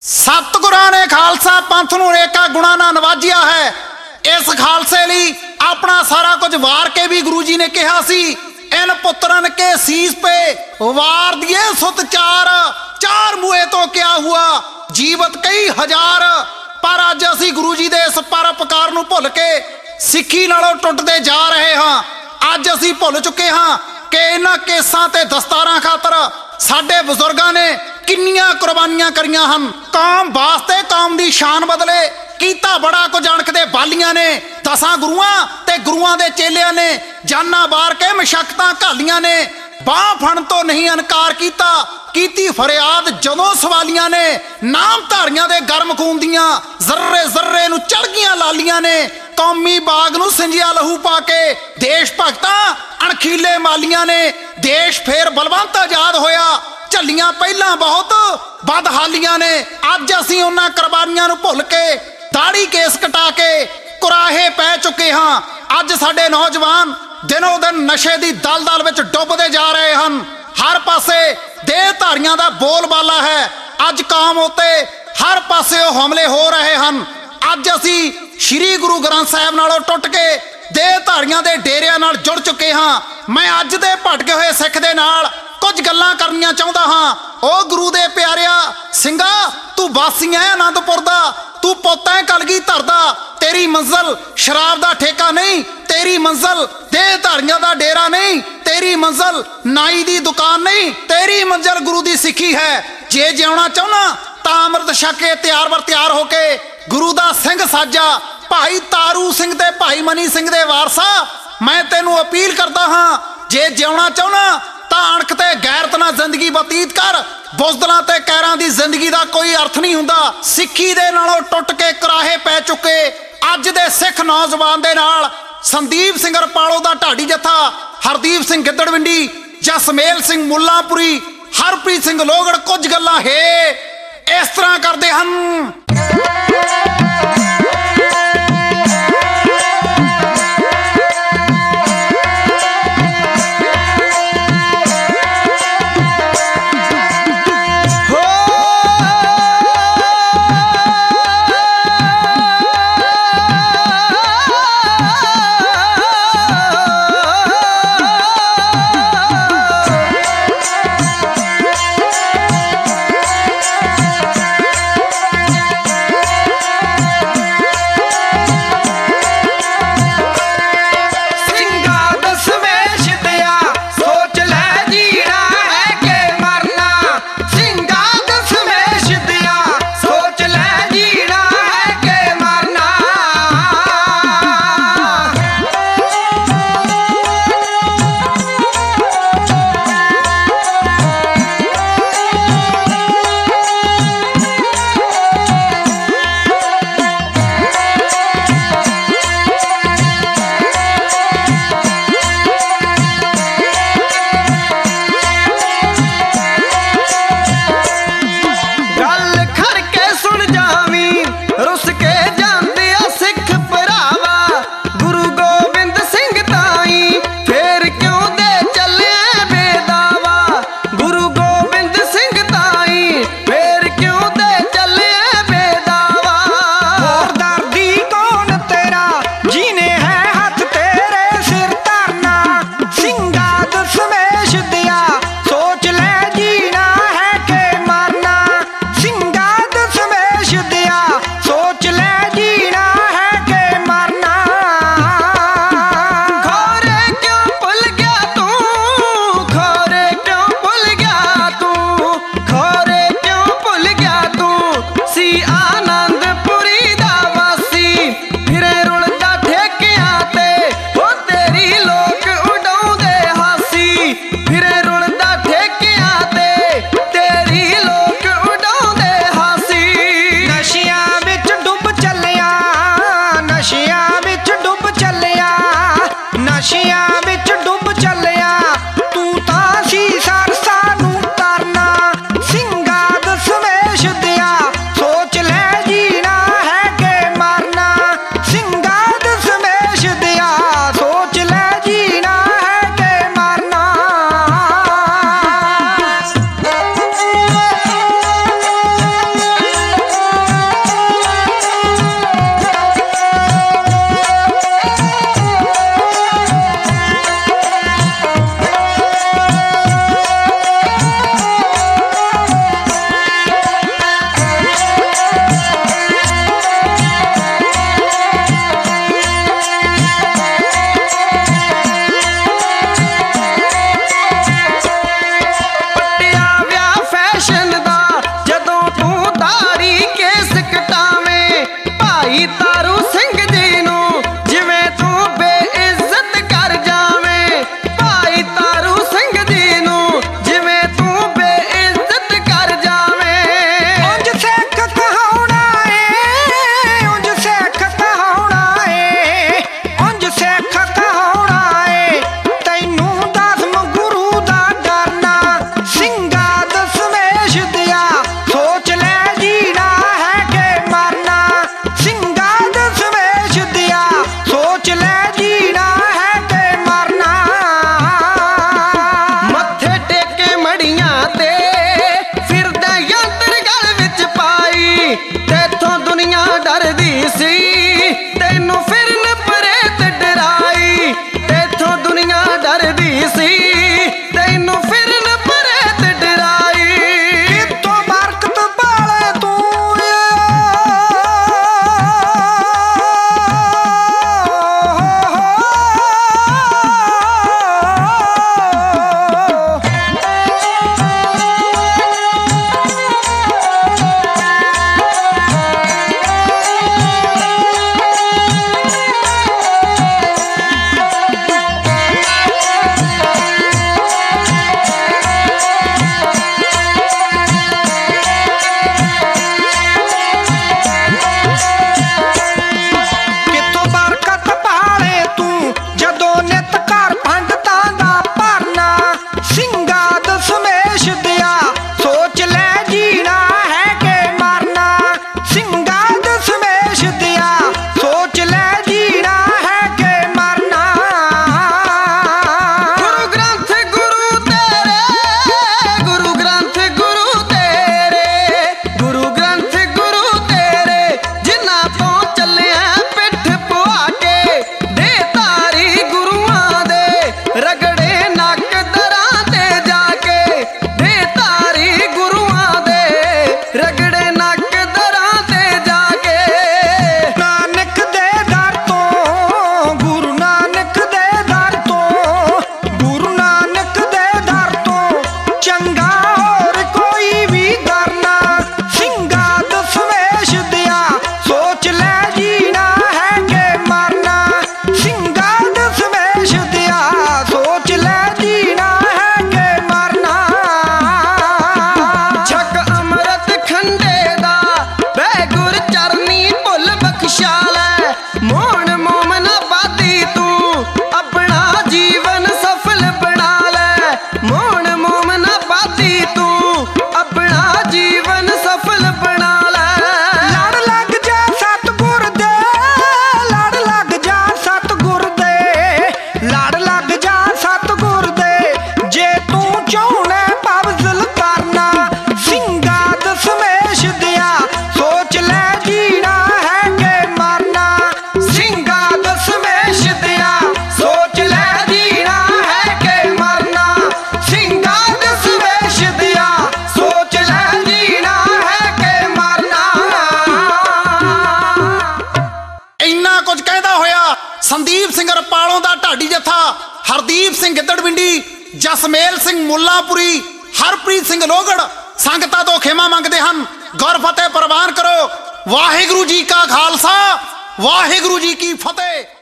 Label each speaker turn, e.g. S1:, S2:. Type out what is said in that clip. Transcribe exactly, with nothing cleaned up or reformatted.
S1: सतगुरां ने खालसा पंथ नूं अनेकां गुणां नाल नवाजिया है। इस खालसे लई अपना सारा कुछ वार के भी गुरु जी ने कहा सी, इन पुत्रन के सीस पे वार दिए सुत चार, चार मुए तो क्या हुआ जीवत कई हजार। पर अज असी गुरु जी दे इस परोपकार नूं भुल के सिक्खी नालों टुटदे जा रहे हां। अज असी भुल चुके हां कि इन्हां केसां ते दस्तारां खातर साडे बजुर्गां ने किन्नियां कुर्बानियां करियां हन। कौम वास्ते कौम दी शान बदले कीता बड़ा कुछ अणख दे बालियां ने, दसां गुरुआं ते गुरुआं दे चेलियां ने जाना बार के मशक्कतां घालियां ने। बाह फण तो नहीं इनकार कीता, कीती फरियाद जदों सवालियां ने। नामधारियां दे गर्म खून दियां जर्रे जर्रे नूं चढ़ गियां लालियां ने। कौमी बाग नूं सिंजिया लहू पा के देश भगतां अणखीले मालियां ने। देश फेर बलवंत आजाद होया, झल्लियां पहलां बहुत बदहालियां ने। अज असीं उन्हां कुर्बानियां नूं भुल के दाड़ी केस कटा के कुराहे पै चुके हां। अज साडे नौजवान दिनों दिन नशे दी दलदल विच डुबदे जा रहे हन। हर पासे देहधारियां दा बोलबाला है। अज कौम उत्ते हर पासे हमले हो रहे हन। अज असी श्री गुरु ग्रंथ साहिब नालों टुट के देहधारियां दे डेरियां नाल जुड़ चुके हां। मैं अज दे भटके होए सिख दे नाल कुछ गल्लां करनियां चाहुंदा हां। ओ गुरु दे प्यारिया सिंगा, तू वासी है आनंदपुर दा, तू पुत्त है कलगीधर दा। तेरी मंजिल शराब दा ठेका नहीं, तेरी मंजिल देहधारियां दा डेरा नहीं, तेरी मंजिल नाई दी दुकान नहीं, तेरी मंजिल गुरु दी सिੱਖੀ है। जे जिउणा चाहुंदा तां अमृत छक के तैयार बर तैयार होके गुरु दा सिंह साजा। भाई तारू सिंह ते भाई मनी सिंह दे वारसा, मैं तेनू अपील करदा हां, जे जिउणा चाहुंदा तां अणख ते गैरत नाल जिंदगी बतीत कर। बुज़दलां ते कैरां दी जिंदगी दा कोई अर्थ नहीं हुंदा। सिੱਖੀ दे नालों टुट के कुराहे पै चुके अज दे सिख नौजवान दे नाल संदीप सिंह रपालो दा ढाडी जत्था, हरदीप सिंह गिद्दड़विंडी, जसमेल सिंह मुल्लापुरी, हरप्रीत सिंह लोगड़ कुछ गल्लां हे इस तरह करदे हन। ਸੰਦੀਪ ਸਿੰਘ ਰਪਾਲੋਂ ਦਾ ਢਾਡੀ ਜੱਥਾ, ਹਰਦੀਪ ਸਿੰਘ ਗਿੱਦੜਵਿੰਡੀ, ਜਸਮੇਲ ਸਿੰਘ ਮੁੱਲਾਂਪੁਰੀ, ਹਰਪ੍ਰੀਤ ਸਿੰਘ ਲੋਹਗੜ ਸੰਗਤਾਂ ਤੋਂ ਖਿਮਾ ਮੰਗਦੇ ਹਨ। ਗੁਰਫਤਿਹ ਪ੍ਰਵਾਨ ਕਰੋ। ਵਾਹਿਗੁਰੂ ਜੀ ਕਾ ਖਾਲਸਾ, ਵਾਹਿਗੁਰੂ ਜੀ ਕੀ ਫਤਿਹ।